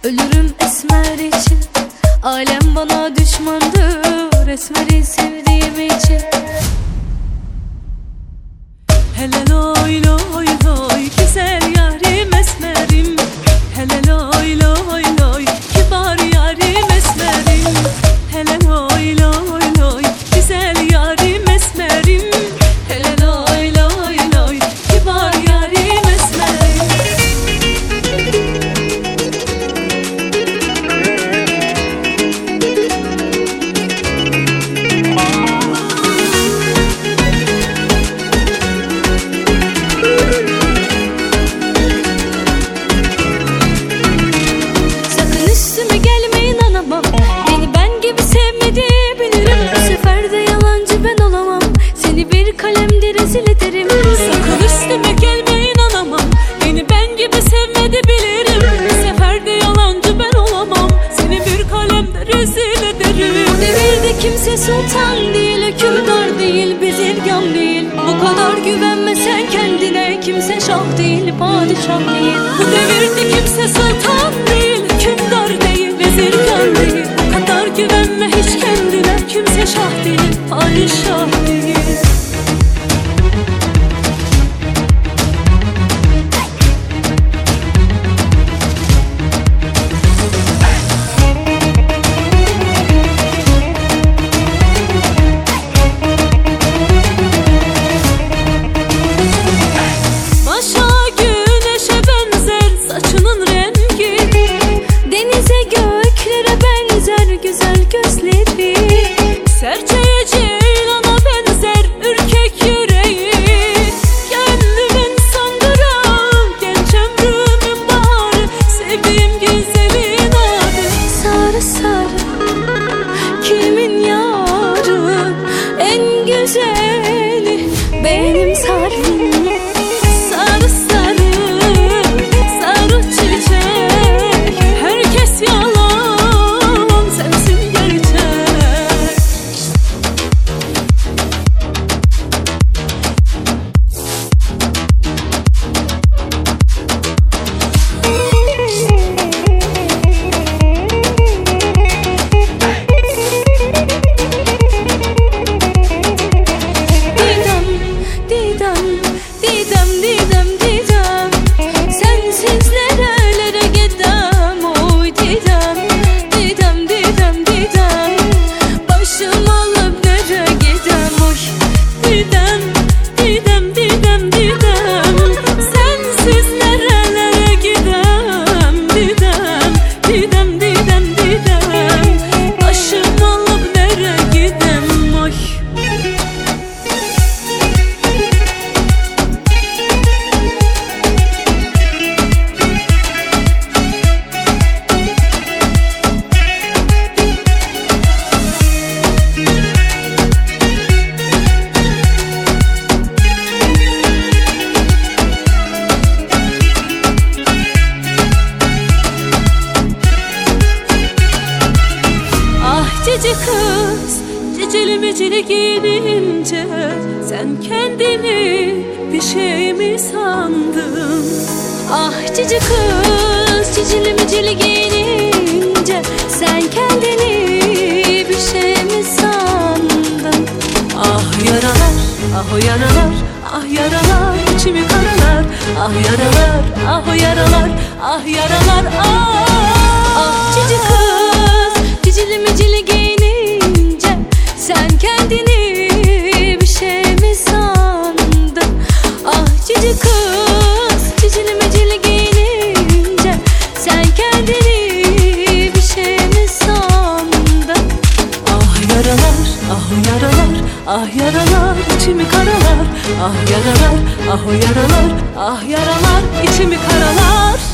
Ölürüm esmer için. Alem bana düşmandır, esmeri sevdiğim için. Hele loy loy loy, güzel yarim esmerim. Hele loy loy loy, kibar yarim esmerim. Hele loy loy loy, güzel yarim esmerim. Hele loy loy loy, kibar yarim esmerim. Sakın üstüme gelme, inanamam. Beni ben gibi sevmedi bilirim. Bu sefer de yalancı ben olamam. Seni bir kalemde rezil ederim. Sakın üstüme gelme, inanamam. Beni ben gibi sevmedi bilirim. Bu sefer de yalancı ben olamam. Seni bir kalemde rezil ederim. Bu devirde kimse sultan değil, hükümdar değil, bezirgan değil. Bu kadar güvenme sen kendine. Kimse şah değil, padişah değil. Bu devirde kimse sultan değil, hükümdar değil, vezirgan değil. Bu kadar güvenme hiç kendine. Kimse şah değil, padişah değil. Başa güneşe benzer saçının rengi, Denize göklere benzer güzel gözleri. serçeye ceylana benzer ürkek yüreği. Gönlümün sandırağı, genç ömrümün baharı, sevdiğim güzelin adı. Sarı sarı kimin yarı, en güzeli benim sarım. Sarı sarı, sarı çiçek, herkes yalan, sensin gerçek. Didem, Didem, Didem, Didem, Didem. Sensiz nerelere gidem, oy Didem. Didem, Didem, Didem. Başım alıp nereye gidem, oy Didem, Didem, Didem, Didem. Sensiz nerelere gidem, Didem. Didem, Didem, Didem. Başım alıp nereye gidem, oy. Ah cici kız, cicili micili giyinince sen kendini bir şey mi sandın? ah cici kız, cicili micili giyinince sen kendini bir şey mi sandın? Ah yaralar, ah o yaralar, ah yaralar içimi karalar. Ah yaralar, ah o yaralar, ah yaralar, ah. Ah cici kız, cicili micili giyinince sen kendini bir şey mi sandın? Ah cici kız, cicili micili giyinince sen kendini bir şey mi sandın? Ah yaralar, ah o yaralar, ah yaralar içimi karalar. Ah yaralar, ah o yaralar, ah yaralar içimi karalar.